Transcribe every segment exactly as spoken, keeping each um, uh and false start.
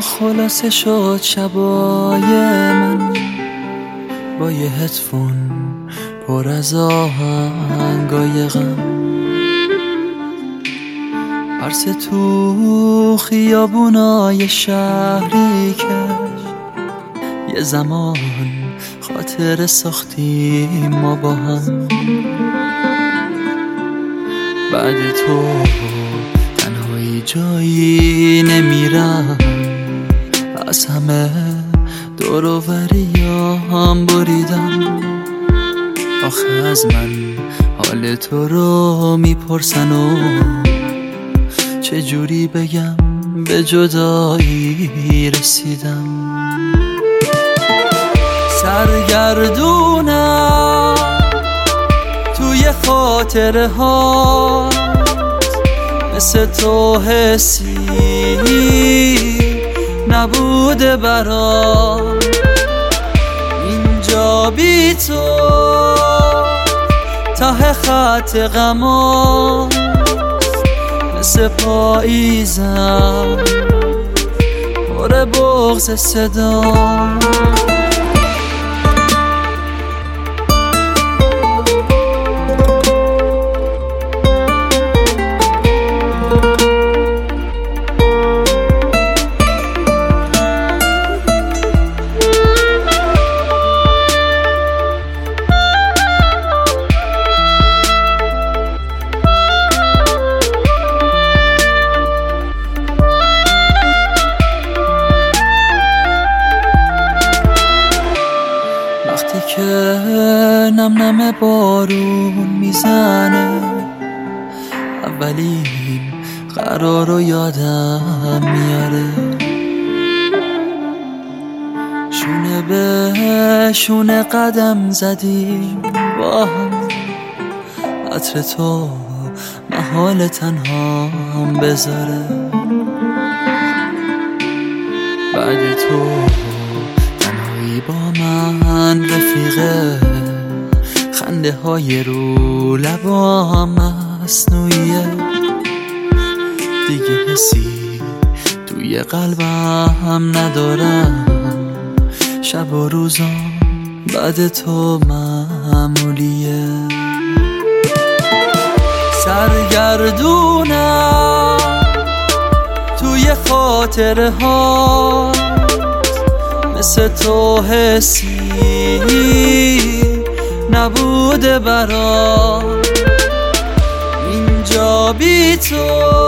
خلاصه شد شبای من با یه هدفون پر از آهنگای غم، عرص تو خیابونای شهری کش یه زمان خاطر ساختیم ما با هم. بعد تو تنهایی جایی نمیرم، از همه دور و بریام بریدم. آخه از من حال تو رو میپرسن و چجوری بگم به جدایی رسیدم. سرگردونم توی خاطره ها، مثل تو حسی نبوده برام. اینجا بی تو ته خط غما، مثل پاییزم پر بغض صدا. وقتی که نم نم بارون میزنه، اولین قرار رو یادم میاره. شونه به شونه قدم زدیم با هم، عطر تو محال تنها هم بذاره. بعد تو با من رفیقه، خنده های رو لبام مصنوعیه. دیگه حسی توی قلبم ندارم، شب و روزام بعد تو معمولیه. سرگردونم توی خاطره ها، مثل تو حسی نبوده برام. اینجا بی تو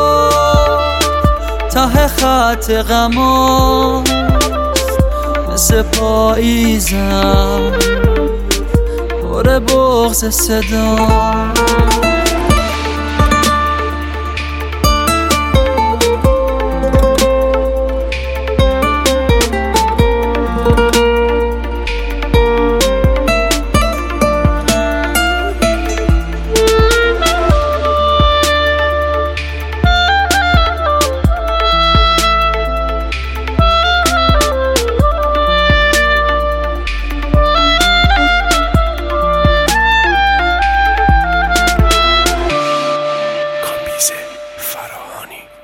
ته خط غما، مثل پاییزم پر بغض صدا. فراهانی